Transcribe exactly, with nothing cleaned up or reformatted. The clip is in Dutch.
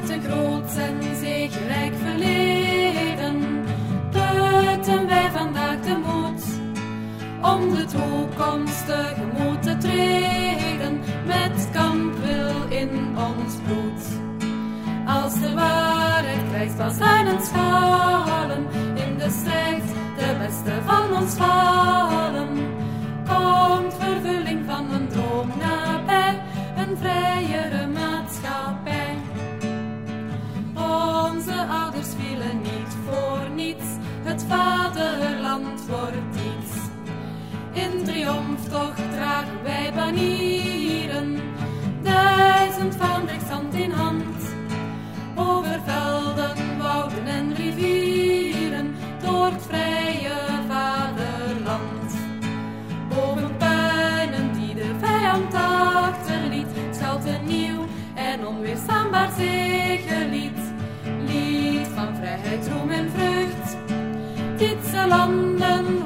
Uit een groot en zegerrijk verleden putten wij vandaag de moed om de toekomst tegemoet te treden met kampwil in ons bloed. Als de waarheid krijgt pas aan en schalen, in de strijd de beste van ons vallen, komt vervulling van een droom nabij, een vrijere maatschappij. Onze ouders vielen niet voor niets, het vaderland wordt iets. In triomftocht dragen wij banieren, duizend vaandrigs hand in hand. Over velden, wouden en rivieren, door het vrije vaderland. Boven puinen die de vijand achterliet, schuilt een nieuw en onweerstaanbaar zegelied. Lied van vrijheid, roem en vreugd, dit ze landen